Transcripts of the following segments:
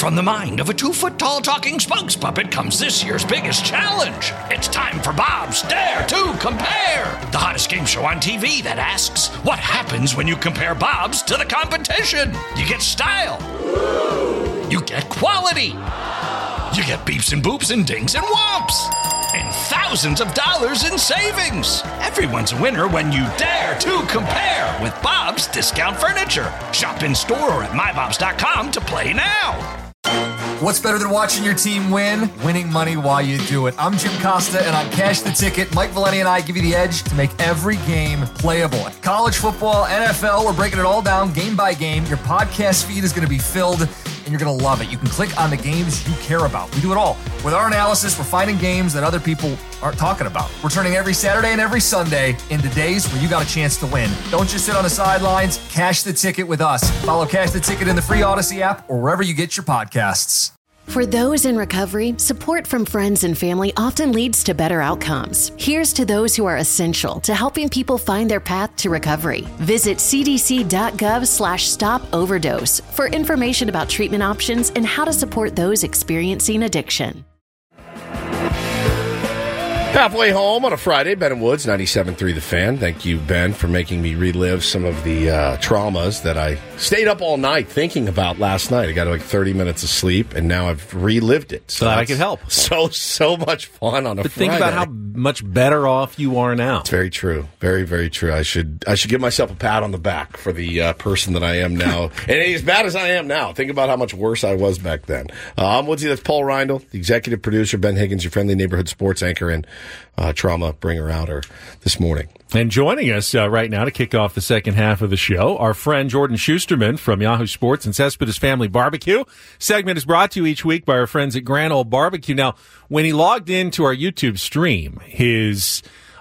From the mind of a 2-foot-tall talking spokes puppet comes this year's biggest challenge. It's time for Bob's Dare to Compare, the hottest game show on TV that asks, what happens when you compare Bob's to the competition? You get style. You get quality. You get beeps and boops and dings and whomps. And thousands of dollars in savings. Everyone's a winner when you dare to compare with Bob's Discount Furniture. Shop in store or at mybobs.com to play now. What's better than watching your team win? Winning money while you do it. I'm Jim Costa, and on Cash the Ticket, Mike Valeni and I give you the edge to make every game playable. College football, NFL, we're breaking it all down game by game. Your podcast feed is going to be filled, and you're going to love it. You can click on the games you care about. We do it all. With our analysis, we're finding games that other people aren't talking about. We're turning every Saturday and every Sunday into days where you got a chance to win. Don't just sit on the sidelines. Cash the Ticket with us. Follow Cash the Ticket in the free Odyssey app or wherever you get your podcasts. For those in recovery, support from friends and family often leads to better outcomes. Here's to those who are essential to helping people find their path to recovery. Visit cdc.gov/stop-overdose for information about treatment options and how to support those experiencing addiction. Halfway home on a Friday, Ben and Woods, 97.3 The Fan. Thank you, Ben, for making me relive some of the traumas that I stayed up all night thinking about last night. I got like 30 minutes of sleep, and now I've relived it. So that I could help. So much fun on a Friday. Think about how much better off you are now. It's very true. Very, very true. I should give myself a pat on the back for the person that I am now. And as bad as I am now, think about how much worse I was back then. I'm Woodsy. That's Paul Reindl, the executive producer, Ben Higgins, your friendly neighborhood sports anchor, and trauma bringer-outer this morning. And joining us right now to kick off the second half of the show, our friend Jordan Schusterman from Yahoo Sports and Cespedes Family Barbecue. Segment is brought to you each week by our friends at Grand Ole Barbecue. Now, when he logged into our YouTube stream, his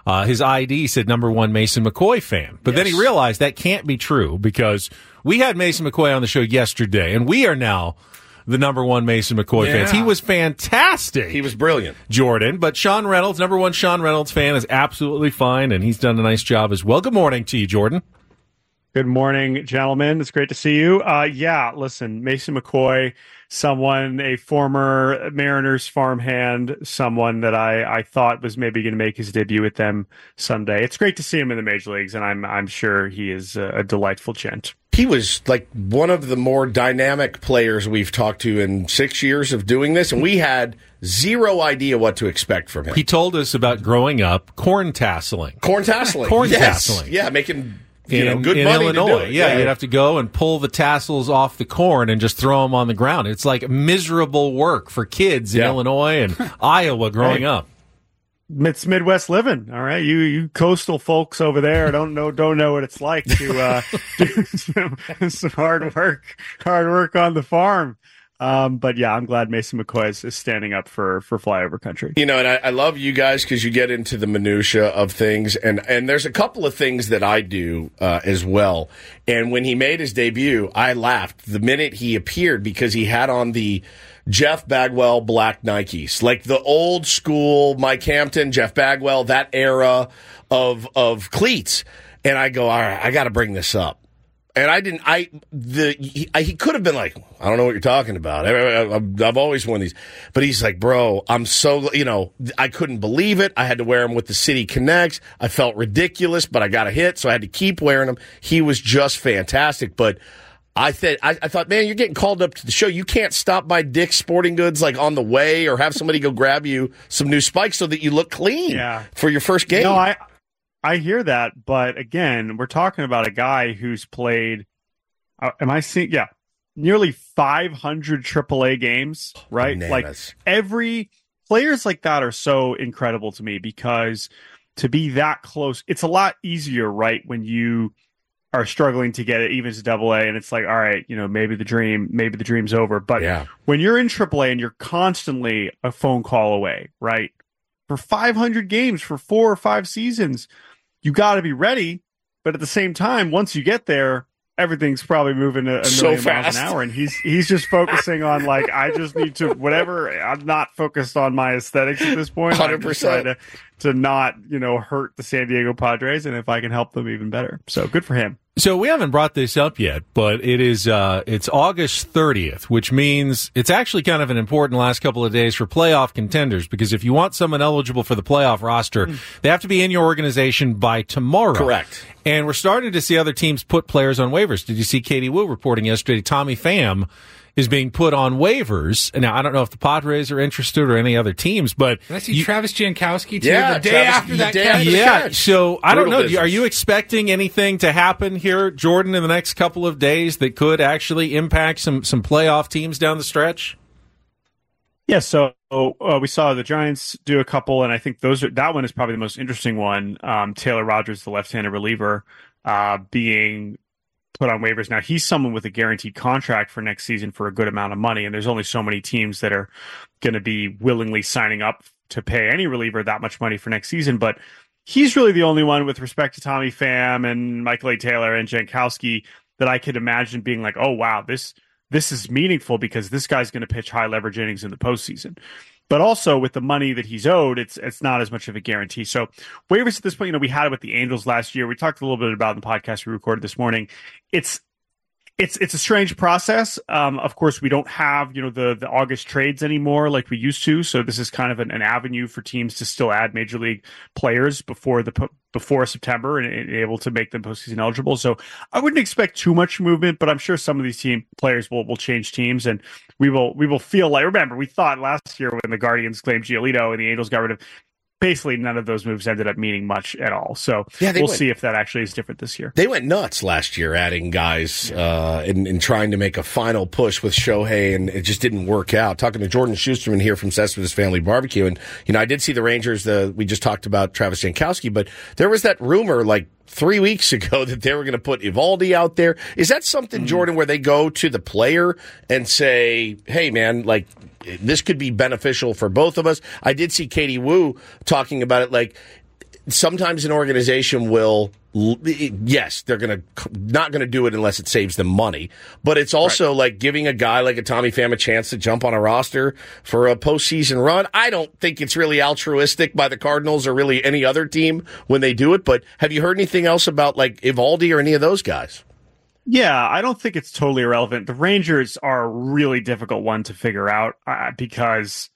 ID said #1 Mason McCoy fan. But then he realized that can't be true because we had Mason McCoy on the show yesterday, and we are now the #1 Mason McCoy fans. He was fantastic. He was brilliant. Jordan. But Sean Reynolds, #1 Sean Reynolds fan, is absolutely fine, and he's done a nice job as well. Good morning to you, Jordan. Good morning, gentlemen. It's great to see you. Listen, Mason McCoy, a former Mariners farmhand, someone that I thought was maybe going to make his debut with them someday. It's great to see him in the major leagues, and I'm sure he is a delightful gent. He was like one of the more dynamic players we've talked to in 6 years of doing this, and we had zero idea what to expect from him. He told us about growing up corn tasseling. Corn tasseling. Yeah, making good money Illinois. To do it. Yeah, you'd have to go and pull the tassels off the corn and just throw them on the ground. It's like miserable work for kids in Illinois and Iowa growing up. It's Midwest living, all right. You coastal folks over there don't know what it's like to do some hard work on the farm. But yeah, I'm glad Mason McCoy is standing up for flyover country. And I love you guys because you get into the minutia of things, and there's a couple of things that I do as well. And when he made his debut, I laughed the minute he appeared because he had on the Jeff Bagwell black Nikes, like the old school Mike Hampton, Jeff Bagwell, that era of cleats. And I go, all right, I got to bring this up. And he could have been like, I don't know what you're talking about. I've always worn these. But he's like, bro, I'm so, I couldn't believe it. I had to wear them with the City Connects. I felt ridiculous, but I got a hit, so I had to keep wearing them. He was just fantastic. But I thought, man, you're getting called up to the show. You can't stop by Dick's Sporting Goods like on the way or have somebody go grab you some new spikes so that you look clean for your first game. No, I hear that, but again, we're talking about a guy who's played, nearly 500 AAA games, right? Bananas. Like players like that are so incredible to me because to be that close, it's a lot easier, right? When you are struggling to get it even to AA, and it's like, all right, maybe the dream's over. But when you're in AAA and you're constantly a phone call away, right? For 500 games for 4 or 5 seasons, you got to be ready. But at the same time, once you get there, everything's probably moving a million miles an hour, and he's just focusing on like, I just need to whatever. I'm not focused on my aesthetics at this point. 100%. to not, hurt the San Diego Padres, and if I can help them, even better. So good for him. So we haven't brought this up yet, but it's August 30th, which means it's actually kind of an important last couple of days for playoff contenders, because if you want someone eligible for the playoff roster, they have to be in your organization by tomorrow. Correct. And we're starting to see other teams put players on waivers. Did you see Katie Wu reporting yesterday? Tommy Pham is being put on waivers. Now, I don't know if the Padres are interested or any other teams, but... Did I see Travis Jankowski, too, yeah, the day Travis, after that day catch? after the Yeah, catch. so I don't know. Business. Are you expecting anything to happen here, Jordan, in the next couple of days that could actually impact some playoff teams down the stretch? Yeah, so we saw the Giants do a couple, and I think that one is probably the most interesting one. Taylor Rogers, the left-handed reliever, being put on waivers. Now, he's someone with a guaranteed contract for next season for a good amount of money, and there's only so many teams that are going to be willingly signing up to pay any reliever that much money for next season. But he's really the only one with respect to Tommy Pham and Michael A. Taylor and Jankowski that I could imagine being like, oh, wow, this is meaningful because this guy's going to pitch high leverage innings in the postseason. But also with the money that he's owed, it's not as much of a guarantee. So waivers at this point, we had it with the Angels last year. We talked a little bit about it in the podcast we recorded this morning. It's a strange process. Of course, we don't have, the August trades anymore like we used to. So this is kind of an avenue for teams to still add major league players before September and able to make them postseason eligible. So I wouldn't expect too much movement, but I'm sure some of these team players will change teams, and we will feel like, remember, we thought last year when the Guardians claimed Giolito and the Angels got rid of, basically none of those moves ended up meaning much at all. So we'll see if that actually is different this year. They went nuts last year adding guys and trying to make a final push with Shohei, and it just didn't work out. Talking to Jordan Schusterman here from Cespedes Family Barbecue, and I did see the Rangers. We just talked about Travis Jankowski, but there was that rumor like 3 weeks ago that they were going to put Eovaldi out there. Is that something, Jordan, where they go to the player and say, hey, man, like, this could be beneficial for both of us? I did see Katie Wu talking about it. Like, sometimes an organization will, yes, they're not going to do it unless it saves them money. But it's also like giving a guy like a Tommy Pham a chance to jump on a roster for a postseason run. I don't think it's really altruistic by the Cardinals or really any other team when they do it. But have you heard anything else about like Eovaldi or any of those guys? Yeah, I don't think it's totally irrelevant. The Rangers are a really difficult one to figure out because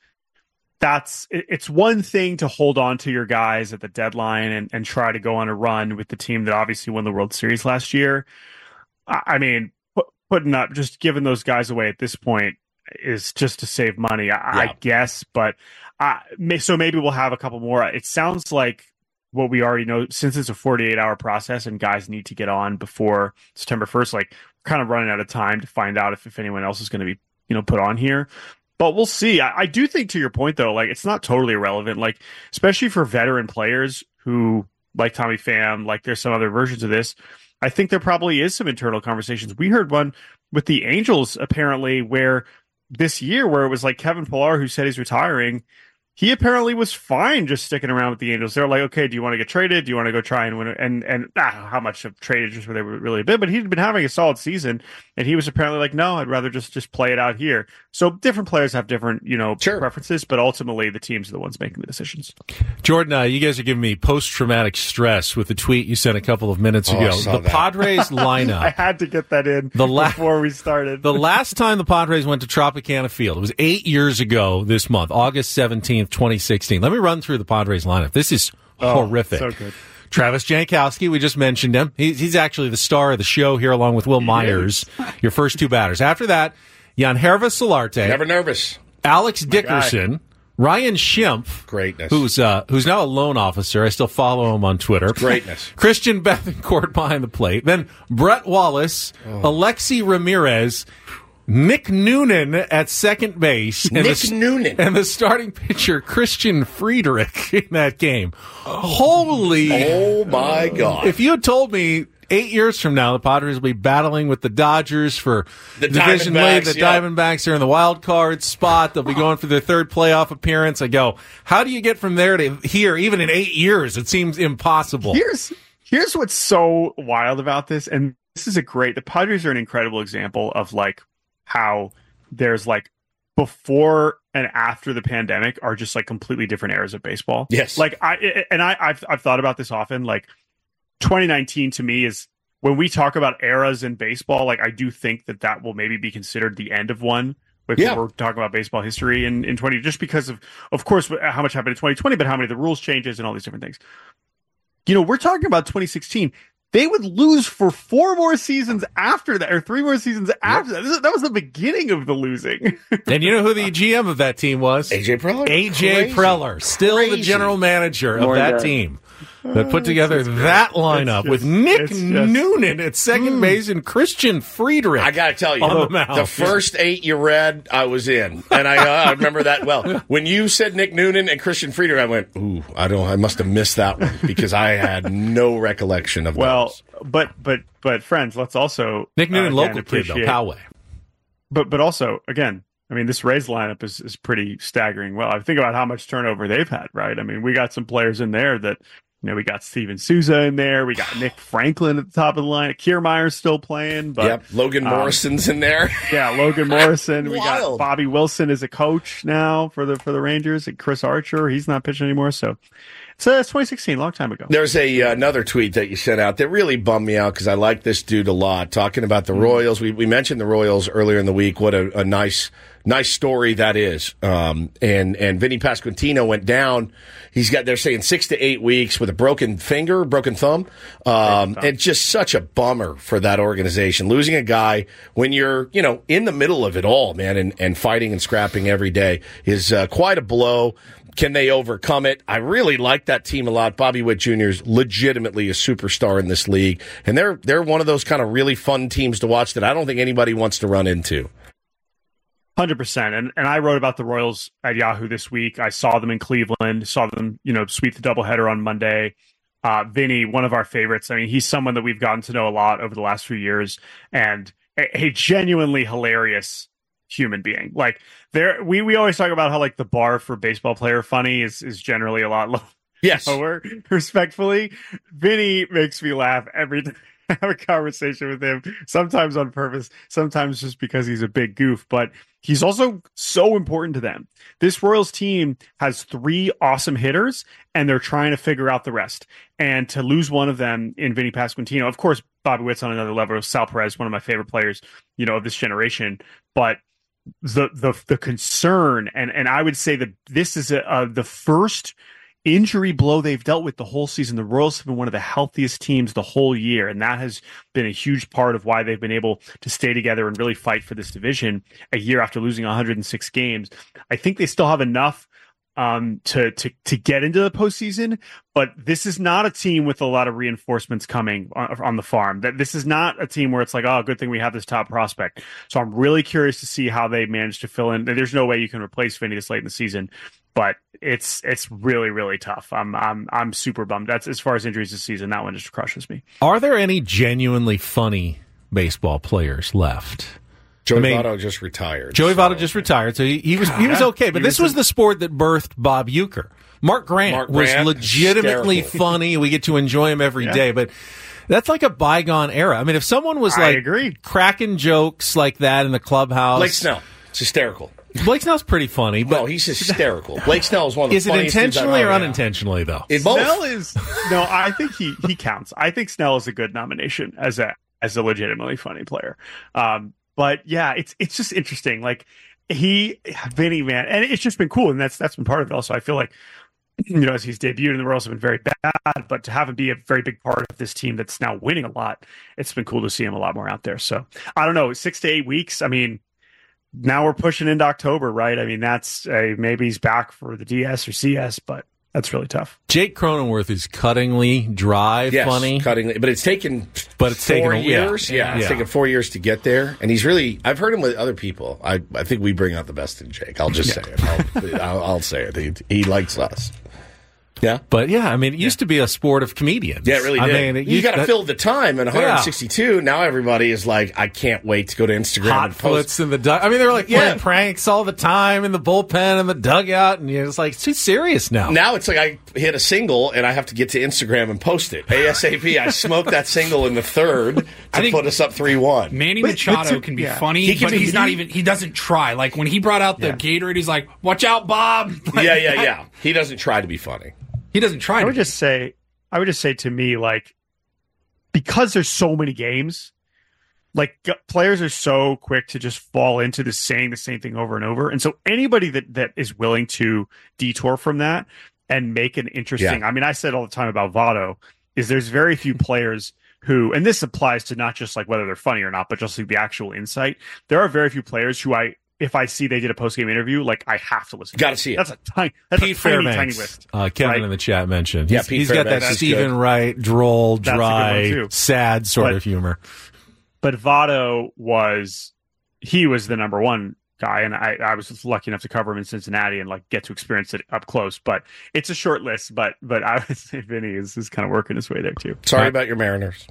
it's one thing to hold on to your guys at the deadline and try to go on a run with the team that obviously won the World Series last year. I mean, putting up, just giving those guys away at this point is just to save money, I guess. But so maybe we'll have a couple more. It sounds like what we already know, since it's a 48-hour process and guys need to get on before September 1st, like, we're kind of running out of time to find out if anyone else is going to be, put on here. But we'll see. I do think, to your point, though, like, it's not totally irrelevant, like, especially for veteran players who, like Tommy Pham, like there's some other versions of this. I think there probably is some internal conversations. We heard one with the Angels, apparently, where this year, where it was like Kevin Pillar, who said he's retiring, he apparently was fine just sticking around with the Angels. They're like, okay, do you want to get traded? Do you want to go try and win it? And how much of trade interest were they really big? But he'd been having a solid season, and he was apparently like, no, I'd rather just play it out here. So different players have different, preferences, but ultimately the teams are the ones making the decisions. Jordan, you guys are giving me post-traumatic stress with the tweet you sent a couple of minutes ago. The Padres lineup. I had to get that in before we started. The last time the Padres went to Tropicana Field, it was 8 years ago this month, August 17th, 2016. Let me run through the Padres lineup. This is horrific. So good. Travis Jankowski, we just mentioned him. He's actually the star of the show here, along with Will Myers, your first two batters. After that, Yangervis Solarte. Never nervous. Alex Dickerson. Ryan Schimpf. Greatness. Who's now a loan officer. I still follow him on Twitter. Greatness. Christian Bethancourt behind the plate. Then Brett Wallace, Alexi Ramirez, Nick Noonan at second base. Noonan. And the starting pitcher, Christian Friedrich, in that game. Holy. Oh, my God. If you had told me 8 years from now, the Padres will be battling with the Dodgers for the division lead. The Diamondbacks are in the wild card spot. They'll be going for their third playoff appearance. I go, how do you get from there to here, even in 8 years? It seems impossible. Here's what's so wild about this, and this is the Padres are an incredible example of, like, how there's, like, before and after the pandemic are just like completely different eras of baseball. Yes. Like I've thought about this often. Like 2019 to me is when we talk about eras in baseball, like I do think that will maybe be considered the end of one. Like when we're talking about baseball history in 20, just because of course, how much happened in 2020, but how many of the rules changes and all these different things. You know, we're talking about 2016. They would lose for 4 more seasons after that, or 3 more seasons after that. That was the beginning of the losing. And you know who the GM of that team was? A.J. Preller. A.J. Preller, still the general manager of that team. That put together that lineup with Nick Noonan at second base and Christian Friedrich. I got to tell you, the first 8 you read, I was in, and I remember that well. When you said Nick Noonan and Christian Friedrich, I went, "Ooh, I must have missed that one because I had no recollection of those." But friends, let's also Nick Noonan, local kid though, Poway. But also, again, I mean, this Rays lineup is pretty staggering. Well, I think about how much turnover they've had, right? I mean, we got some players in there that. You know, we got Steven Souza in there. We got Nick Franklin at the top of the line. Kiermaier's still playing. But, Logan Morrison's in there. Yeah, Logan Morrison. We got Bobby Wilson as a coach now for the Rangers. And Chris Archer, he's not pitching anymore. So it's 2016, a long time ago. There's another tweet that you sent out that really bummed me out because I like this dude a lot. Talking about the Royals. We mentioned the Royals earlier in the week. What a nice story that is. And Vinny Pasquantino went down. They're saying 6 to 8 weeks with a broken thumb. It's just such a bummer for that organization. Losing a guy when you're, in the middle of it all, man, and fighting and scrapping every day is quite a blow. Can they overcome it? I really like that team a lot. Bobby Witt Jr. is legitimately a superstar in this league. And they're one of those kind of really fun teams to watch that I don't think anybody wants to run into. 100%. And I wrote about the Royals at Yahoo this week. I saw them in Cleveland, saw them, sweep the doubleheader on Monday. Vinny, one of our favorites. I mean, he's someone that we've gotten to know a lot over the last few years and a genuinely hilarious human being. Like we always talk about how like the bar for baseball player funny is generally a lot lower. Yes. Respectfully, Vinny makes me laugh every time. I have a conversation with him, sometimes on purpose, sometimes just because he's a big goof, but he's also so important to them. This Royals team has 3 awesome hitters, and they're trying to figure out the rest. And to lose one of them in Vinny Pasquantino, of course, Bobby Witt's on another level. Sal Perez, one of my favorite players, of this generation. But the concern, and I would say that this is the first injury blow they've dealt with the whole season. The Royals have been one of the healthiest teams the whole year, and that has been a huge part of why they've been able to stay together and really fight for this division a year after losing 106 games. I think they still have enough to get into the postseason, but this is not a team with a lot of reinforcements coming on the farm. That this is not a team where it's like, oh, good thing we have this top prospect. So I'm really curious to see how they manage to fill in. There's no way you can replace Vinny this late in the season, but it's really, really tough. I'm super bummed. That's as far as injuries this season. That one just crushes me. Are there any genuinely funny baseball players left? Joey Votto just retired. Joey Votto just retired, so he was okay. But this was the sport that birthed Bob Uecker. Mark Grant was legitimately hysterical. funny. We get to enjoy him every day, but that's like a bygone era. I mean, if someone was cracking jokes like that in the clubhouse, Blake Snell, it's hysterical. Blake Snell's pretty funny, but he's hysterical. Blake Snell is one of the funniest. Is it intentionally or unintentionally though? Snell is I think he counts. I think Snell is a good nomination as a legitimately funny player. But yeah, it's just interesting. Like Vinny, man, and it's just been cool, and that's been part of it. Also, I feel like as he's debuted, and the Royals have been very bad, but to have him be a very big part of this team that's now winning a lot, it's been cool to see him a lot more out there. So I don't know, 6 to 8 weeks. I mean, now we're pushing into October, right? I mean, that's maybe he's back for the DS or CS, but that's really tough. Jake Cronenworth is cuttingly dry, funny. Cuttingly, but it's taken 4 years. Yeah, it's taken 4 years to get there, and he's really. I've heard him with other people. I think we bring out the best in Jake. I'll just say it. I'll say it. He likes us. Yeah. But yeah, I mean, it used to be a sport of comedians. Yeah, it really did. I mean, you got to fill the time in 162. Yeah. Now everybody is like, I can't wait to go to Instagram hot and post. Foots in the dugout. I mean, they're like playing pranks all the time in the bullpen and the dugout, and it's like, it's too serious now. Now it's like I hit a single and I have to get to Instagram and post it. ASAP, I smoked that single in the third to put us up 3-1. Manny Machado can be funny, he doesn't try. Like when he brought out the Gatorade, he's like, watch out, Bob. Like, yeah. He doesn't try to be funny. He doesn't try. I would just say to me, like, because there's so many games, like players are so quick to just fall into saying the same thing over and over, and so anybody that is willing to detour from that and make an interesting. I mean, I said all the time about Votto is there's very few players who, and this applies to not just like whether they're funny or not, but just like the actual insight. There are very few players who if I see they did a post-game interview, like I have to listen. Got to see it. That's a tiny list. Kevin in the chat mentioned. Yeah, he's got that Stephen Wright, droll, dry, sad sort of humor. But Votto was the number one guy, and I was lucky enough to cover him in Cincinnati and like get to experience it up close. But it's a short list. But I would say Vinny is kind of working his way there too. Sorry about your Mariners.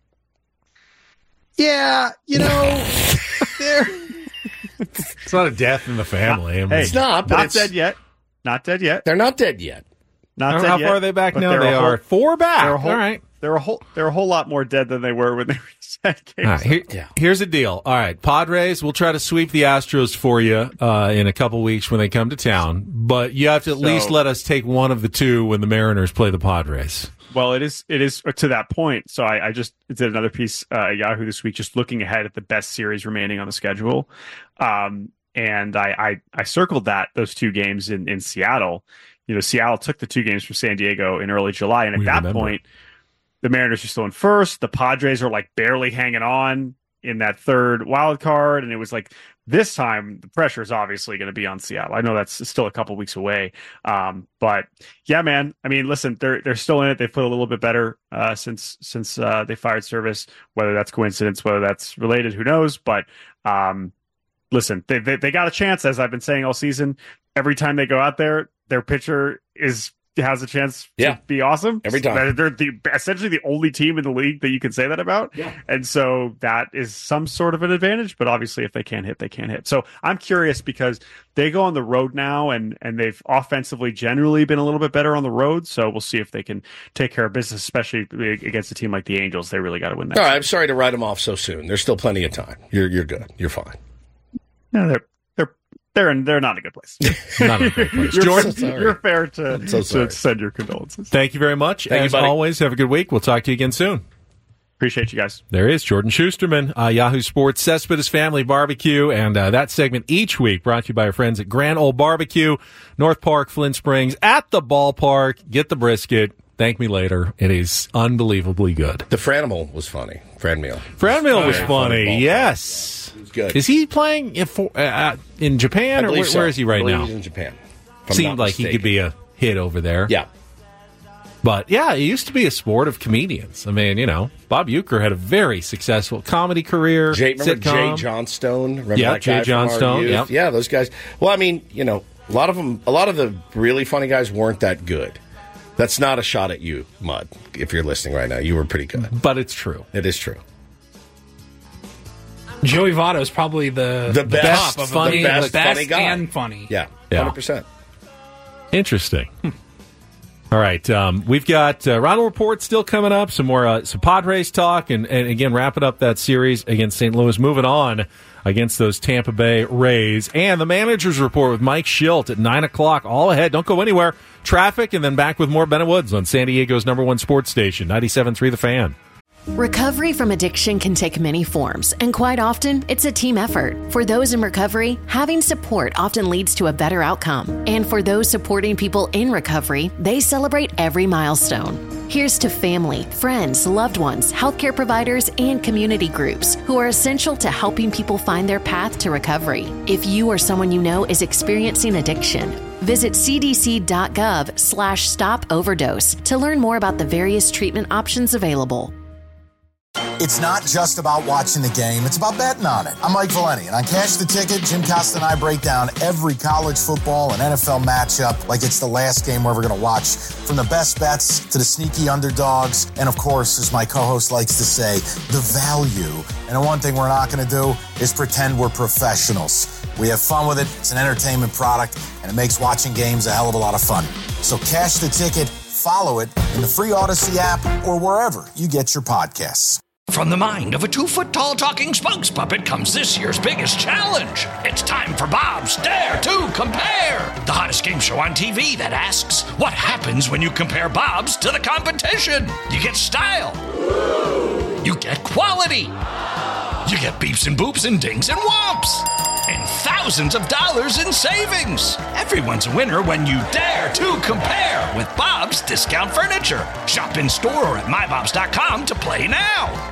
Yeah, they're. It's not a death in the family. It's not, but it's dead yet. Not dead yet. They're not dead yet. Not dead yet. How far are they back now? They are 4 back. All right. They're a whole lot more dead than they were when they reset games. Here's the deal. All right, Padres, we'll try to sweep the Astros for you in a couple weeks when they come to town. But you have to at least let us take one of the two when the Mariners play the Padres. Well, it is to that point. So I just did another piece at Yahoo this week, just looking ahead at the best series remaining on the schedule. And I circled those 2 games in Seattle. Seattle took the 2 games from San Diego in early July. And at that point, the Mariners are still in first. The Padres are like barely hanging on in that third wild card. And it was like, this time, the pressure is obviously going to be on Seattle. I know that's still a couple weeks away. But yeah, man, I mean, listen, they're still in it. They've put a little bit better since they fired Service, whether that's coincidence, whether that's related, who knows? But listen, they got a chance, as I've been saying all season. Every time they go out there, their pitcher has a chance to be awesome. Every time. They're essentially the only team in the league that you can say that about. Yeah. And so that is some sort of an advantage, but obviously if they can't hit, they can't hit. So I'm curious because they go on the road now and they've offensively generally been a little bit better on the road. So we'll see if they can take care of business, especially against a team like the Angels. They really got to win that. All right, I'm sorry to write them off so soon. There's still plenty of time. You're good. You're fine. No, they're not in a good place. Not in a great place. Jordan, you're fair to send your condolences. Thank you very much. As always, have a good week. We'll talk to you again soon. Appreciate you guys. There is Jordan Schusterman, Yahoo Sports, Cespedes Family Barbecue, and that segment each week brought to you by our friends at Grand Ole Barbecue, North Park, Flint Springs, at the ballpark. Get the brisket. Thank me later. It is unbelievably good. The Franimal was funny. Franmeal was funny. Yes. Good. Is he playing in Japan, or where is he right now? He's in Japan. Seemed like he could be a hit over there. Yeah. But, yeah, it used to be a sport of comedians. I mean, Bob Uecker had a very successful comedy career. Remember Jay Johnstone? Remember that guy Jay Johnstone. Yep. Yeah, those guys. Well, I mean, a lot of the really funny guys weren't that good. That's not a shot at you, Mud, if you're listening right now. You were pretty good. But it's true. It is true. Joey Votto is probably the best top of funny, the best funny guy. and funny. Yeah, 100%. Interesting. All right, we've got Ronald Report still coming up, some more some Padres talk, and again, wrapping up that series against St. Louis, moving on against those Tampa Bay Rays, and the Manager's Report with Mike Schilt at 9 o'clock, all ahead. Don't go anywhere. Traffic, and then back with more Bennett Woods on San Diego's #1 sports station, 97.3 The Fan. Recovery from addiction can take many forms, and quite often, it's a team effort. For those in recovery, having support often leads to a better outcome. And for those supporting people in recovery, they celebrate every milestone. Here's to family, friends, loved ones, healthcare providers, and community groups who are essential to helping people find their path to recovery. If you or someone you know is experiencing addiction, visit cdc.gov/stop overdose to learn more about the various treatment options available. It's not just about watching the game, it's about betting on it. I'm Mike Valeni, and on Cash the Ticket, Jim Costa and I break down every college football and NFL matchup like it's the last game we're ever going to watch. From the best bets to the sneaky underdogs, and of course, as my co-host likes to say, the value. And the one thing we're not going to do is pretend we're professionals. We have fun with it, it's an entertainment product, and it makes watching games a hell of a lot of fun. So Cash the Ticket, follow it in the free Odyssey app or wherever you get your podcasts. From the mind of a 2-foot-tall talking spokes puppet comes this year's biggest challenge. It's time for Bob's Dare to Compare, the hottest game show on TV that asks, what happens when you compare Bob's to the competition? You get style. You get quality. You get beeps and boops and dings and whomps. And thousands of dollars in savings. Everyone's a winner when you dare to compare with Bob's Discount Furniture. Shop in store or at mybobs.com to play now.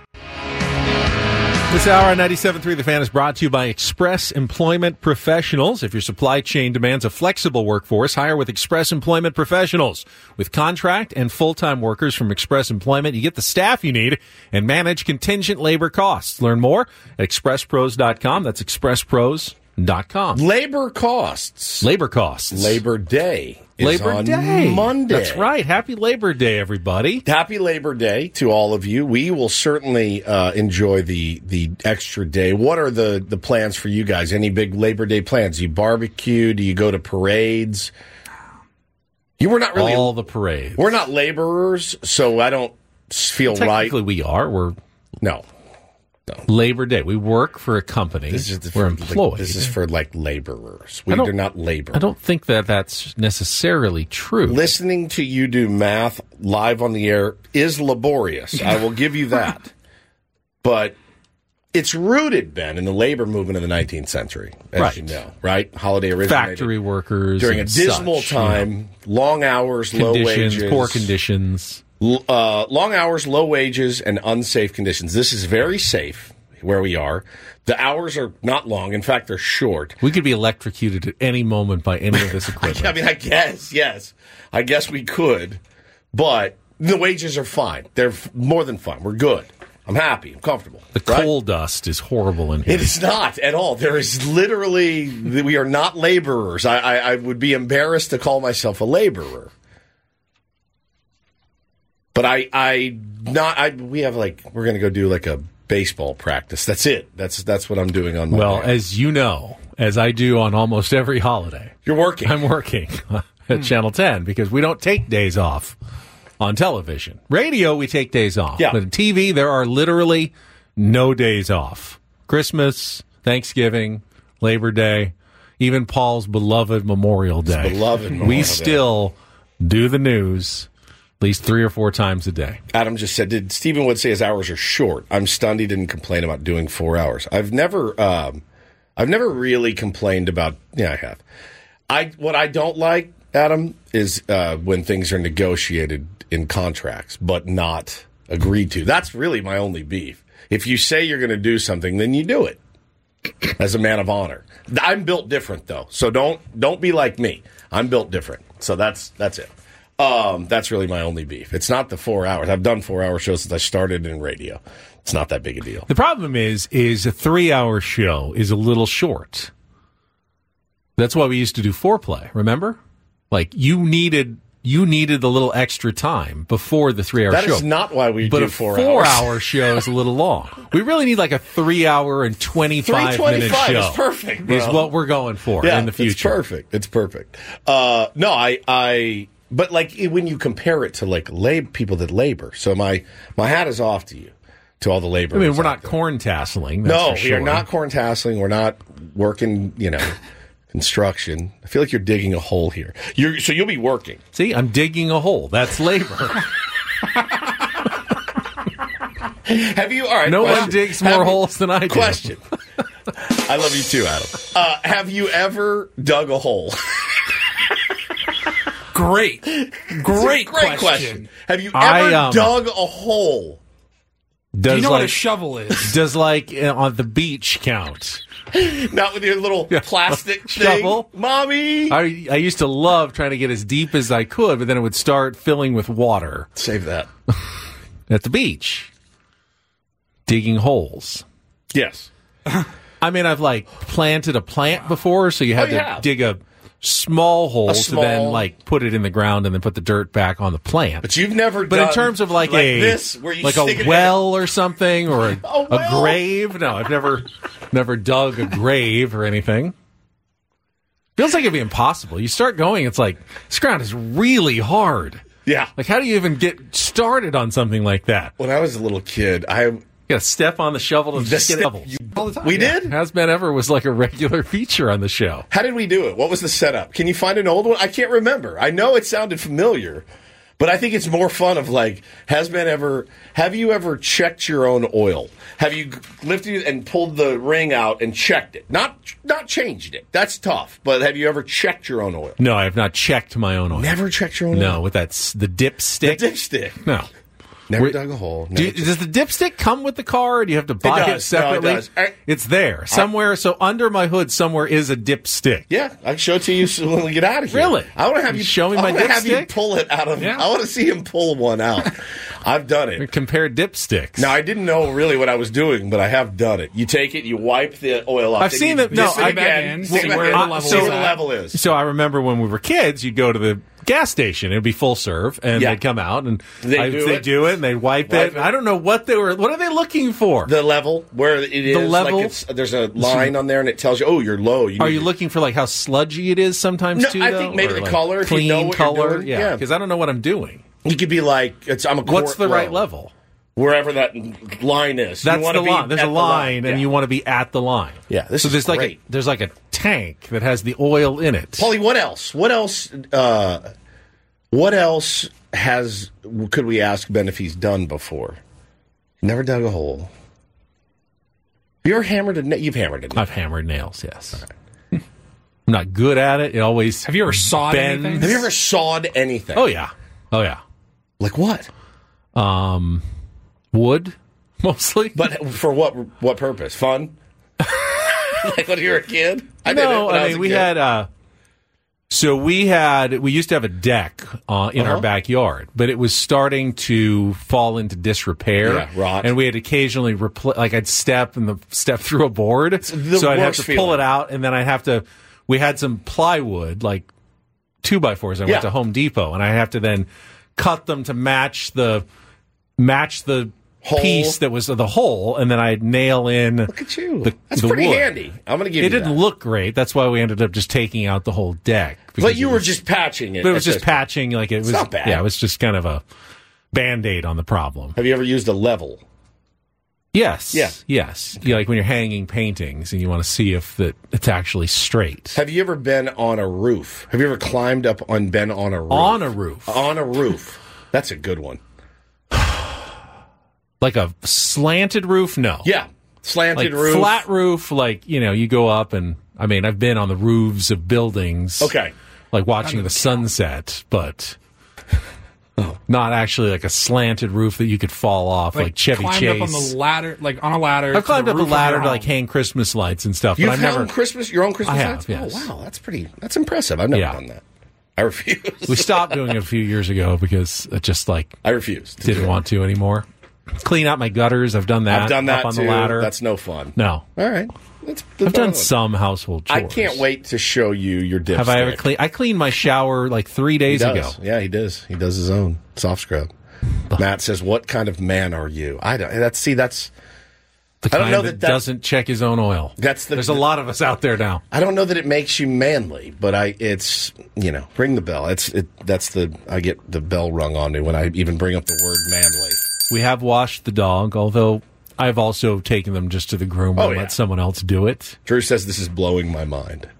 This hour on 97.3 The Fan is brought to you by Express Employment Professionals. If your supply chain demands a flexible workforce, hire with Express Employment Professionals. With contract and full-time workers from Express Employment, you get the staff you need and manage contingent labor costs. Learn more at expresspros.com. That's expresspros.com. Labor costs. Labor Day. Labor Day. Monday. That's right. Happy Labor Day, everybody. Happy Labor Day to all of you. We will certainly enjoy the extra day. What are the plans for you guys? Any big Labor Day plans? Do you barbecue? Do you go to parades? You were not really all the parades. We're not laborers, so I don't feel right. Technically, we are. We're no. Labor Day. We work for a company. We're employed. This is for laborers. We're not laborers. I don't think that's necessarily true. Listening to you do math live on the air is laborious. I will give you that. But it's rooted, Ben, in the labor movement of the 19th century, as you know, right? Holiday originated. Factory workers. During a dismal time, long hours, low wages. Poor conditions. Long hours, low wages, and unsafe conditions. This is very safe where we are. The hours are not long. In fact, they're short. We could be electrocuted at any moment by any of this equipment. I mean, I guess, yes. I guess we could. But the wages are fine. They're more than fine. We're good. I'm happy. I'm comfortable. The coal dust is horrible in here. It is not at all. There is literally, we are not laborers. I would be embarrassed to call myself a laborer. But we have we're going to go do a baseball practice. That's it. That's what I'm doing on my day. As you know, as I do on almost every holiday. You're working. I'm working at Channel 10 because we don't take days off on television. Radio, we take days off. Yeah. But on TV, there are literally no days off. Christmas, Thanksgiving, Labor Day, even Paul's beloved Memorial Day. We still do the news at least 3 or 4 times a day. Adam just said, did Stephen Wood say his hours are short? I'm stunned he didn't complain about doing 4 hours. I've never really complained about, I have. What I don't like, Adam, is when things are negotiated in contracts, but not agreed to. That's really my only beef. If you say you're going to do something, then you do it as a man of honor. I'm built different, though, so don't be like me. I'm built different, so that's it. That's really my only beef. It's not the 4 hours. I've done 4-hour shows since I started in radio. It's not that big a deal. The problem is a 3-hour show is a little short. That's why we used to do foreplay, remember? You needed the little extra time before the 3-hour show. That is not why we do 4 hours. But a 4-hour show is a little long. We really need a 3-hour and 25-minute show. Is perfect, bro. Is what we're going for in the future. It's perfect. But when you compare it to people that labor, so my hat is off to you, to all the laborers. I mean, we're not corn tasseling. No, we are not corn tasseling. We're not working, construction. I feel like you're digging a hole here. So you'll be working. See, I'm digging a hole. That's labor. Have you? All right. No one digs more holes than I do. Question. I love you too, Adam. Have you ever dug a hole? Great question. Have you ever dug a hole? Do you know what a shovel is? Does on the beach count? Not with your little plastic shovel, thing, mommy. I used to love trying to get as deep as I could, but then it would start filling with water. Save that at the beach. digging holes. Yes. I mean, I've like planted a plant before, so you had to dig a small hole to then like put it in the ground and then put the dirt back on the plant. But you've never But done in terms of like this, where you like a well or something or a grave, no, I've never dug a grave or anything. Feels like it'd be impossible. You start going, it's like this ground is really hard. Yeah. Like how do you even get started on something like that? When I was a little kid, You got to step on the shovel to just get level. All the time. We did? Has Ben Ever was like a regular feature on the show. How did we do it? What was the setup? Can you find an old one? I can't remember. I know it sounded familiar, but I think it's more fun of like, have you ever checked your own oil? Have you lifted and pulled the ring out and checked it? Not changed it. That's tough. But have you ever checked your own oil? No, I have not checked my own oil. Never checked your own oil? No, with the dipstick. The dipstick. No. Never dug a hole. Does the dipstick come with the car, or do you have to buy it separately? No, it does. It's there somewhere. So under my hood somewhere is a dipstick. Yeah, I can show it to you when we get out of here. Really? I want to have you show me my dipstick. Have you pull it out of. Yeah. I want to see him pull one out. I've done it. Compare dipsticks. Now I didn't know really what I was doing, but I have done it. You take it, you wipe the oil off. I've seen that. No, see where the level is. So I remember when we were kids, you'd go to the gas station. It'd be full serve, and they'd come out and they do it, and they'd wipe it. I don't know what they were. What are they looking for? The level where it is. The level. Like there's a line on there, and it tells you, oh, you're low. Are you looking for like how sludgy it is sometimes too? I think maybe the like color. Clean if you know what color. You're doing. Yeah, because I don't know what I'm doing. You could be like, I'm a quart What's the right level? Wherever that line is. That's the line. There's a line, and you want to be at the line. Yeah, this so is great. There's like a tank that has the oil in it. Paulie, what else? What else could we ask Ben if he's done before? Never dug a hole. Have you ever hammered a nail? You've hammered a nail. I've hammered nails, yes. Right. I'm not good at it. It always Have you ever sawed anything? Have you ever sawed anything? Oh, yeah. Like what? Wood, mostly. But for what purpose? Fun? Like when you were a kid? We used to have a deck in our backyard, but it was starting to fall into disrepair. Rot. And we had occasionally I'd step through a board, so I'd have to pull it out, and then we had some plywood, like 2x4s. I went to Home Depot, and I have to then cut them to match the hole. Piece that was the hole, and then I'd nail in. Look at you. That's pretty wood. handy. I'm going to give you that. It didn't look great. That's why we ended up just taking out the whole deck. But you were just patching it. But it was just patching. Like it was not bad. Yeah, it was just kind of a Band-Aid on the problem. Have you ever used a level? Yes. Yeah. Yes. Okay. Like when you're hanging paintings and you want to see if it's actually straight. Have you ever been on a roof? Have you ever climbed up and been on a roof? On a roof. On a roof. That's a good one. Like a slanted roof? No. Yeah. Slanted roof. Flat roof, you go up and, I've been on the roofs of buildings. Okay. Like watching the sunset, but not actually like a slanted roof that you could fall off like Chevy Chase. Climbed up on the ladder, on a ladder. I've climbed up a ladder to hang Christmas lights and stuff. You've but I've never your own Christmas I have, lights? yes. Oh, wow. That's impressive. I've never done that. I refuse. We stopped doing it a few years ago because it just I refused. Didn't want to anymore. Clean out my gutters. I've done that. I've done that up on too. the ladder. That's no fun. No. All right. I've done some household chores. I can't wait to show you your dipstick. Have I ever cleaned? I cleaned my shower 3 days ago. Yeah, he does. He does his own soft scrub. Matt says, "What kind of man are you?" I don't. That's the kind I don't know that doesn't check his own oil. There's a lot of us out there now. I don't know that it makes you manly, but it's ring the bell. I get the bell rung on me when I even bring up the word manly. We have washed the dog, although I've also taken them just to the groomer and let someone else do it. Drew says this is blowing my mind.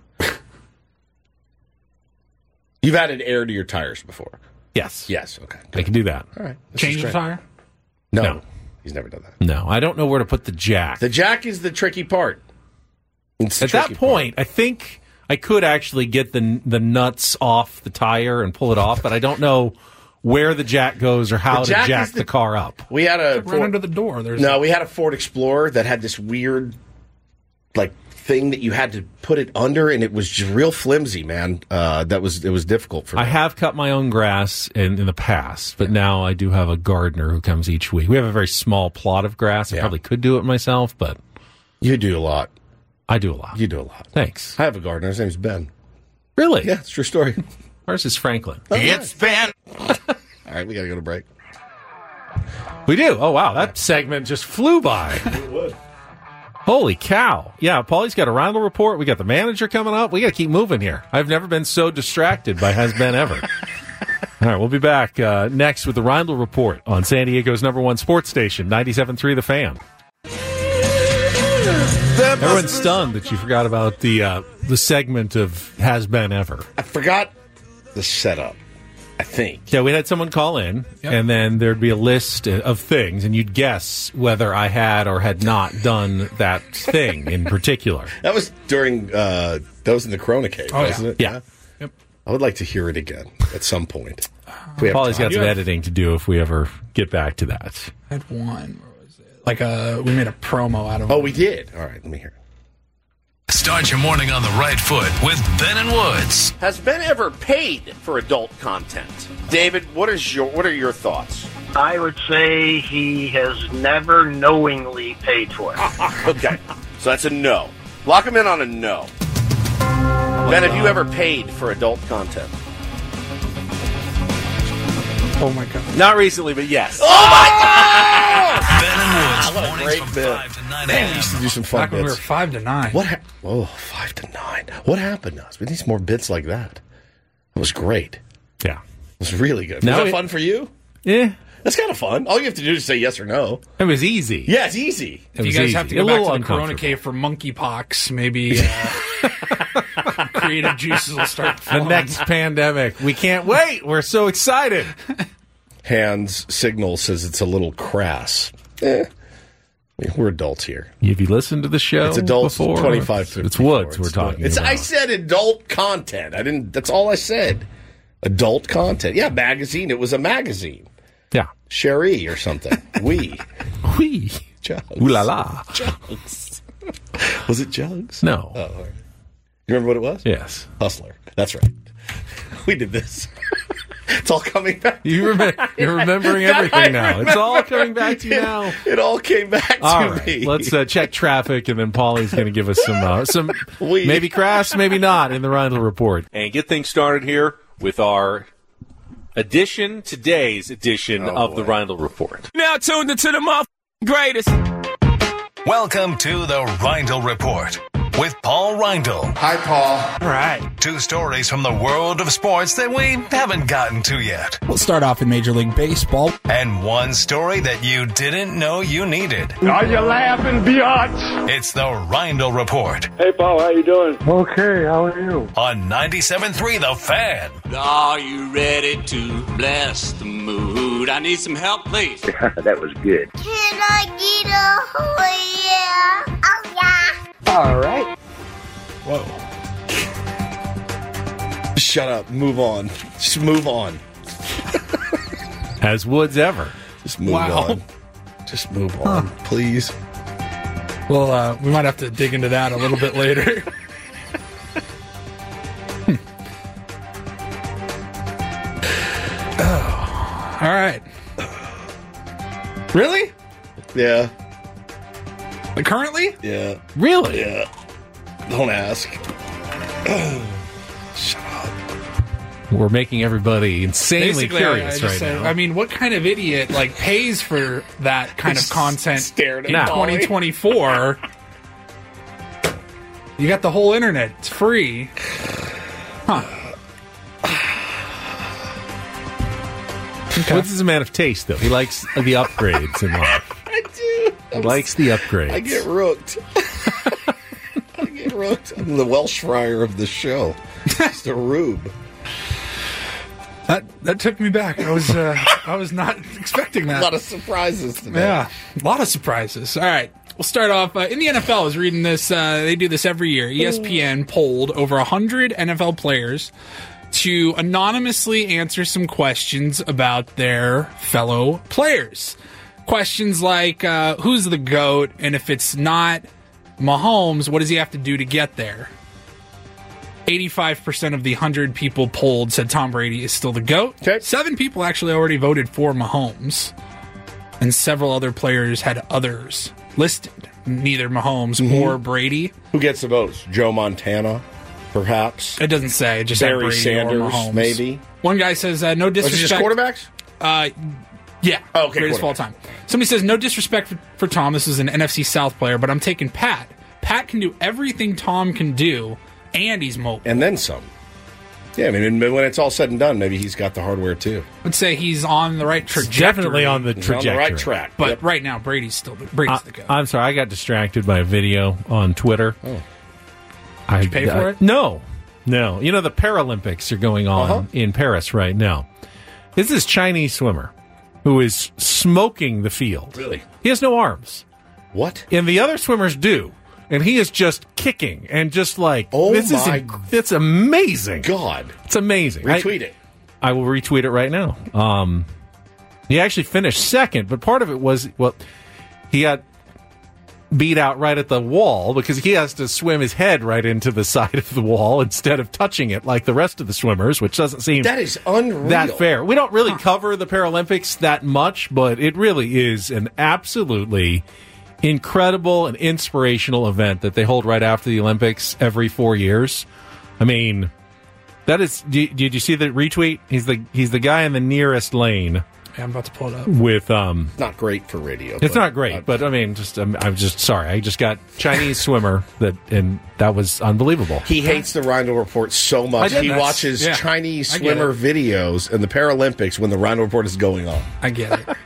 You've added air to your tires before. Yes. Yes. Okay. I can do that. All right. Change the tire? No. He's never done that. No. I don't know where to put the jack. The jack is the tricky part. At that point, I think I could actually get the nuts off the tire and pull it off, but I don't know where the jack goes or how to jack the car up. We had right under the door. We had a Ford Explorer that had this weird, thing that you had to put it under, and it was just real flimsy, man. It was difficult for me. I have cut my own grass in the past, but now I do have a gardener who comes each week. We have a very small plot of grass. I probably could do it myself, but you do a lot. I do a lot. You do a lot. Thanks. I have a gardener. His name's Ben. Really? Yeah, it's a true story. Ours is Franklin. It's Ben. All right, we got to go to break. We do. Oh, wow. That segment just flew by. It would. Holy cow. Yeah, Paulie's got a Rindle report. We got the manager coming up. We got to keep moving here. I've never been so distracted by Has Been Ever. All right, we'll be back next with the Rindle report on San Diego's #1 sports station, 97.3 The Fan. Everyone's stunned that you forgot about the segment of Has Been Ever. I forgot the setup, I think. Yeah, we had someone call in, and then there'd be a list of things, and you'd guess whether I had or had not done that thing in particular. That was during, that was in the Corona Cave, wasn't it? Yeah. Yep. I would like to hear it again at some point. Paulie's got some editing to do if we ever get back to that. I had one. Where was it? Like we made a promo out of it. Oh, we did? All right, let me hear it. Start your morning on the right foot with Ben and Woods. Has Ben ever paid for adult content? David, what are your thoughts? I would say he has never knowingly paid for it. Okay, so that's a no. Lock him in on a no. Ben, have you ever paid for adult content? Oh, my God. Not recently, but yes. Oh, my God! Ben and Woods. What a great bit. 5 to 9 Man, we used to do some fun Back when we were bits. 5 to 9. 5 to 9. What happened to us? We need some more bits like that. It was great. Yeah. It was really good. Was Now that fun for you? Yeah. That's kind of fun. All you have to do is say yes or no. It was easy. Yeah, it's easy. If you guys have to go back to the Corona Cave for monkeypox, maybe creative juices will start The flowing. next pandemic. We can't wait. We're so excited. Hans Signal says it's a little crass. We're adults here. Have you listened to the show? It's adults before? 25 to It's 54. Woods we're talking about. I said adult content. I didn't. That's all I said. Adult content. Yeah, magazine. It was a magazine. Yeah. Sherry or something. We. Jugs. Ooh la la. Jugs. Was it Jugs? No. Oh, all right. You remember what it was? Yes. Hustler. That's right. We did this. It's all coming back. You're remembering everything now. It's all coming back to you now. It all came back All to right. me. Let's check traffic, and then Paulie's going to give us some maybe crass, maybe not, in the Rindle Report. And get things started here with our today's edition of the Rindle Report. Now tuned into the greatest. Welcome to the Rindle Report with Paul Rindle. Hi, Paul. All right. 2 stories from the world of sports that we haven't gotten to yet. We'll start off in Major League Baseball. And 1 story that you didn't know you needed. Are you laughing, biatch? It's the Rindle Report Hey, Paul, how you doing? Okay, how are you? on 97.3 The Fan. Are you ready to bless the mood? I need some help, please. That was good. Can I get a oh yeah? Oh yeah. All right. Whoa. Shut up. Move on. Just move on. As Woods ever. Just move on. Just move on, please. Well, we might have to dig into that a little bit later. Oh. All right. Really? Yeah. Like currently? Yeah. Really? Yeah. Don't ask. Shut up. We're making everybody insanely Basically, curious I just right said, now. I mean, what kind of idiot pays for that kind of content Stared at in Polly. 2024? You got the whole internet. It's free. Huh. Okay. Woods is a man of taste, though. He likes the upgrades in life. I do. He likes the upgrades. I get rooked. I get rooked. I'm the Welsh Friar of the show. Just a rube. That took me back. I was not expecting that. A lot of surprises today. Yeah, a lot of surprises. All right. We'll start off in the NFL. I was reading this. They do this every year. ESPN polled over 100 NFL players to anonymously answer some questions about their fellow players. Questions like, who's the GOAT? And if it's not Mahomes, what does he have to do to get there? 85% of the 100 people polled said Tom Brady is still the GOAT. Okay. 7 people actually already voted for Mahomes. And several other players had others listed. Neither Mahomes or Brady. Who gets the votes? Joe Montana, perhaps? It doesn't say. It just had Barry Brady Sanders, or Mahomes. maybe? One guy says, no Was it disrespect. just quarterbacks? Yeah. Oh, okay, Greatest of all time. Somebody says, no disrespect for Tom. This is an NFC South player, but I'm taking Pat. Pat can do everything Tom can do, and he's mobile. And then some. Yeah, I mean, when it's all said and done, maybe he's got the hardware, too. I'd say he's on the right trajectory. Definitely on the He's trajectory. on the right track. But right now, Brady's the GOAT. I'm sorry, I got distracted by a video on Twitter. Oh. Did you pay for it? No. You know, the Paralympics are going on in Paris right now. There's this Chinese swimmer who is smoking the field. Really? He has no arms. What? And the other swimmers do. And he is just kicking and just like, it's amazing. God. It's amazing. Retweet it. I will retweet it right now. He actually finished second, but part of it was, he got beat out right at the wall because he has to swim his head right into the side of the wall instead of touching it like the rest of the swimmers, which doesn't seem that is unreal. That fair. We don't really cover the Paralympics that much, but it really is an absolutely incredible and inspirational event that they hold right after the Olympics every 4 years. I mean, that is. Did you see the retweet? He's the guy in the nearest lane. Yeah, I'm about to pull it up. With not great for radio. It's not great, but I mean, I'm just sorry. I just got Chinese swimmer and that was unbelievable. He hates the Rhino Report so much. He watches Chinese swimmer videos in the Paralympics when the Rhino Report is going on. I get it.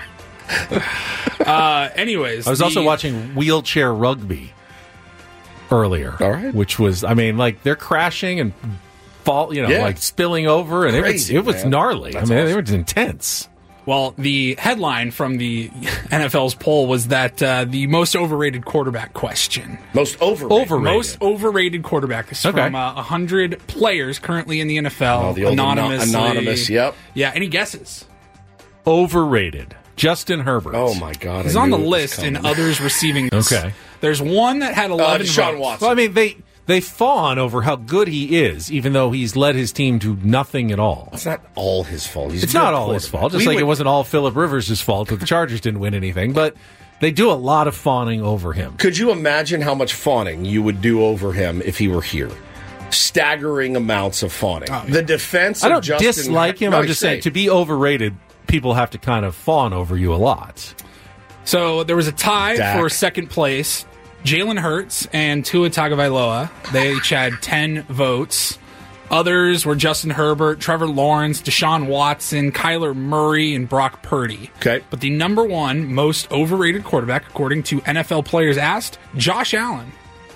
Anyways, I was also watching wheelchair rugby earlier. All right, which was, I mean, like they're crashing and fall, like spilling over, and crazy, it was gnarly. That's awesome. awesome. It was intense. Well, the headline from the NFL's poll was that the most overrated quarterback question. Most overrated? Most overrated quarterback. This is from 100 players currently in the NFL. The old anonymous, yep. Yeah, any guesses? Overrated. Justin Herbert. Oh, my God. He's on the list and others receiving this. Okay. There's one that had 11 Deshaun votes. Watson. Well, I mean, they fawn over how good he is, even though he's led his team to nothing at all. It's not all his fault. It's not all his fault. Just it wasn't all Phillip Rivers' fault that the Chargers didn't win anything. But they do a lot of fawning over him. Could you imagine how much fawning you would do over him if he were here? Staggering amounts of fawning. Oh, yeah. The defense. I don't Justin dislike him. I'm just saying to be overrated, people have to kind of fawn over you a lot. So there was a tie for second place. Jalen Hurts and Tua Tagovailoa. They each had 10 votes. Others were Justin Herbert, Trevor Lawrence, Deshaun Watson, Kyler Murray, and Brock Purdy. Okay. But the number one most overrated quarterback, according to NFL Players Asked, Josh Allen.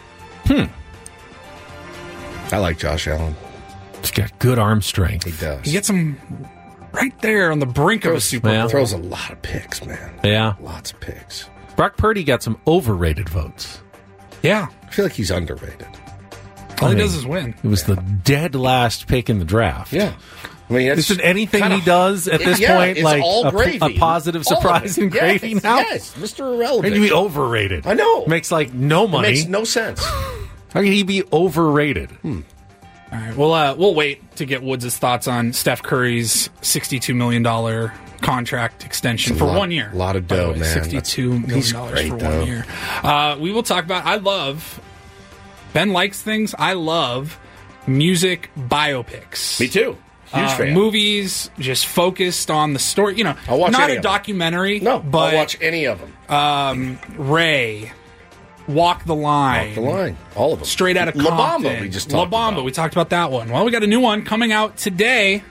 I like Josh Allen. He's got good arm strength. He does. He gets him right there on the brink of a Super Bowl. Throws a lot of picks, man. Yeah. Lots of picks. Brock Purdy got some overrated votes. Yeah. I feel like he's underrated. All he does is win. It was the dead last pick in the draft. Yeah. I mean, is it anything he does at this point it's like all a positive surprise in gravy now? Yes, Mr. Irrelevant. He'd be overrated. I know. Makes like no money. It makes no sense. How can he be overrated? All right, we'll wait to get Woods' thoughts on Steph Curry's $62 million contract extension for 1 year. A lot of dough, man. $62 million for 1 year. We will talk about, Ben likes things. I love music biopics. Me too. Huge fan. Movies just focused on the story. I'll watch not any a of them. documentary. No, but I'll watch any of them. Ray, Walk the Line. Walk the Line. All of them. Straight Outta La Compton. Bamba we just talked about. We talked about that one. Well, we got a new one coming out today.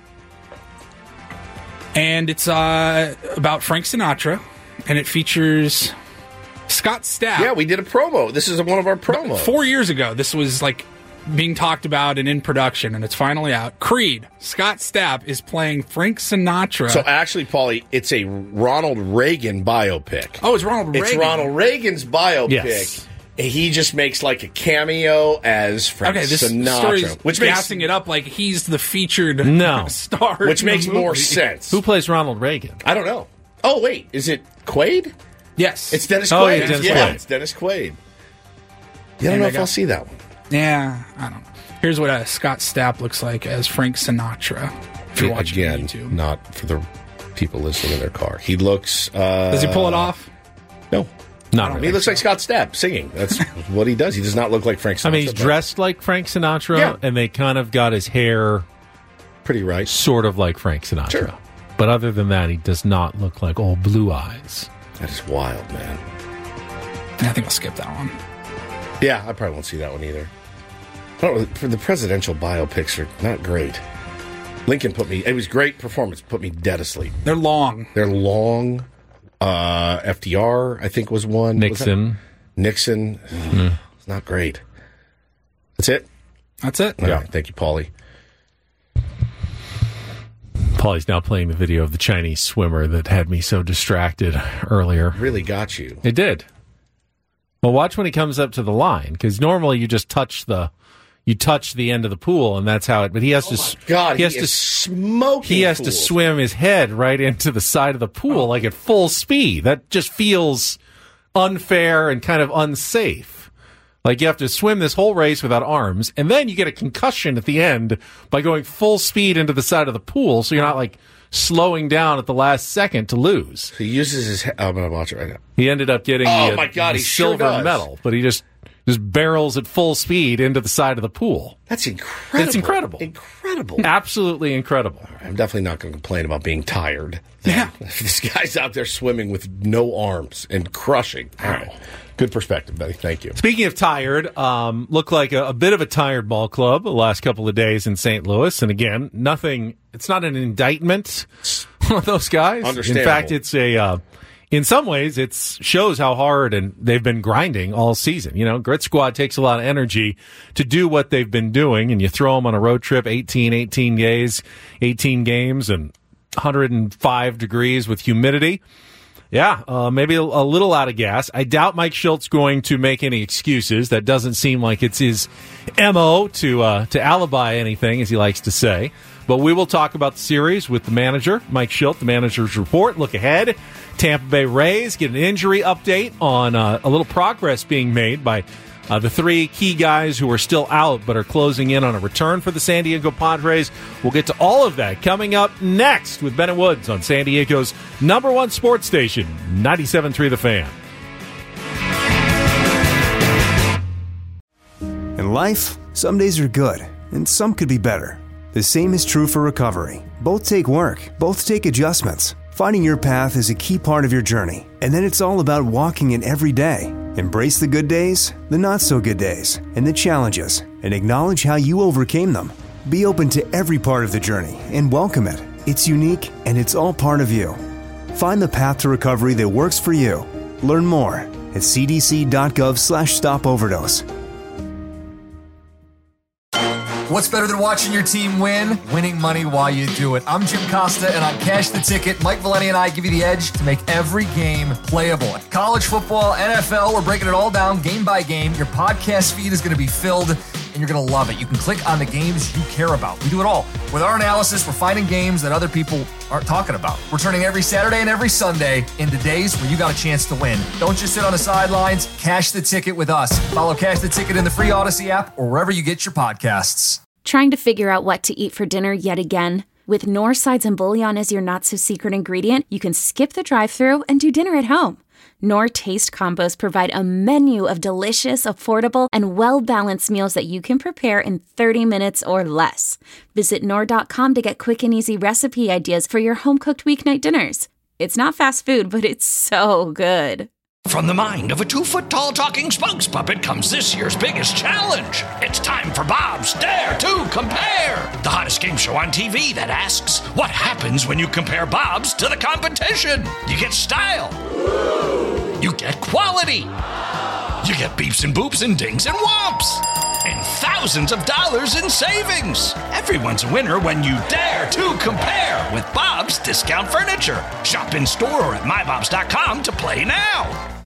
And it's about Frank Sinatra. And it features Scott Stapp. Yeah, we did a promo. This is one of our promos. 4 years ago, this was being talked about and in production, and it's finally out. Creed, Scott Stapp is playing Frank Sinatra. So actually, Paulie, it's a Ronald Reagan biopic. Oh, it's Ronald Reagan. It's Ronald Reagan's biopic. Yes. He just makes like a cameo as Frank Sinatra. Story's which gassing it up like he's the featured star. Which in the makes movie. more sense. Who plays Ronald Reagan? I don't know. Oh, wait. Is it Quaid? Yes. It's Dennis Oh, Quaid. yeah, Dennis yeah, Quaid. it's Dennis Quaid. Yeah, I don't know if I'll see that one. Yeah, I don't know. Here's what Scott Stapp looks like as Frank Sinatra. If you're watching on YouTube. Not for the people listening in their car. He looks... Does he pull it off? No. Not really. He looks like Scott Stapp singing. That's what he does. He does not look like Frank Sinatra. I mean, he's dressed like Frank Sinatra, and they kind of got his hair... pretty right. Sort of like Frank Sinatra. Sure. But other than that, he does not look like old Blue Eyes. That is wild, man. I think I'll skip that one. Yeah, I probably won't see that one either. For the presidential biopics are not great. Lincoln it was great performance, put me dead asleep. They're long. FDR, I think, was one. Nixon. Nixon. It's not great. That's it? That's it. All right, thank you, Paulie. Paulie's now playing the video of the Chinese swimmer that had me so distracted earlier. Really got you. It did. Well, watch when he comes up to the line, because normally you just touch the end of the pool, and that's how it. But he has to. God, he has to smoke. He has to swim his head right into the side of the pool, like at full speed. That just feels unfair and kind of unsafe. Like you have to swim this whole race without arms, and then you get a concussion at the end by going full speed into the side of the pool, so you're not like slowing down at the last second to lose. He uses his head. I'm going to watch it right now. He ended up getting the silver medal, but he just barrels at full speed into the side of the pool. That's incredible. It's incredible. Incredible. Absolutely incredible. I'm definitely not going to complain about being tired. Yeah. This guy's out there swimming with no arms and crushing. All right. Good perspective, buddy. Thank you. Speaking of tired, looked like a bit of a tired ball club the last couple of days in St. Louis. And again, it's not an indictment on those guys. Understandable. In fact, it's in some ways, it shows how hard and they've been grinding all season. You know, Grit Squad takes a lot of energy to do what they've been doing, and you throw them on a road trip, 18 days, 18 games, and 105 degrees with humidity. Yeah, maybe a little out of gas. I doubt Mike Schultz going to make any excuses. That doesn't seem like it's his MO to alibi anything, as he likes to say. But we will talk about the series with the manager, Mike Schultz, the manager's report, look ahead. Tampa Bay Rays get an injury update on a little progress being made by the three key guys who are still out but are closing in on a return for the San Diego Padres. We'll get to all of that coming up next with Bennett Woods on San Diego's #1 sports station, 97.3 The Fan. In life, some days are good, and some could be better. The same is true for recovery. Both take work, both take adjustments. Finding your path is a key part of your journey, and then it's all about walking it every day. Embrace the good days, the not-so-good days, and the challenges, and acknowledge how you overcame them. Be open to every part of the journey and welcome it. It's unique, and it's all part of you. Find the path to recovery that works for you. Learn more at cdc.gov/stopoverdose. What's better than watching your team win? Winning money while you do it. I'm Jim Costa, and on Cash the Ticket, Mike Valeni and I give you the edge to make every game playable. College football, NFL, we're breaking it all down game by game. Your podcast feed is going to be filled, and you're going to love it. You can click on the games you care about. We do it all. With our analysis, we're finding games that other people aren't talking about. We're turning every Saturday and every Sunday into days where you got a chance to win. Don't just sit on the sidelines. Cash the Ticket with us. Follow Cash the Ticket in the free Odyssey app or wherever you get your podcasts. Trying to figure out what to eat for dinner yet again? With Knorr sides and bouillon as your not-so-secret ingredient, you can skip the drive-thru and do dinner at home. Knorr Taste Combos provide a menu of delicious, affordable, and well-balanced meals that you can prepare in 30 minutes or less. Visit Knorr.com to get quick and easy recipe ideas for your home-cooked weeknight dinners. It's not fast food, but it's so good. From the mind of a 2-foot-tall talking spokes puppet comes this year's biggest challenge. It's time for Bob's Dare to Compare, the hottest game show on TV that asks, what happens when you compare Bob's to the competition? You get style. You get quality. You get beeps and boops and dings and whomps. And thousands of dollars in savings. Everyone's a winner when you dare to compare with Bob's Discount Furniture. Shop in store or at mybobs.com to play now.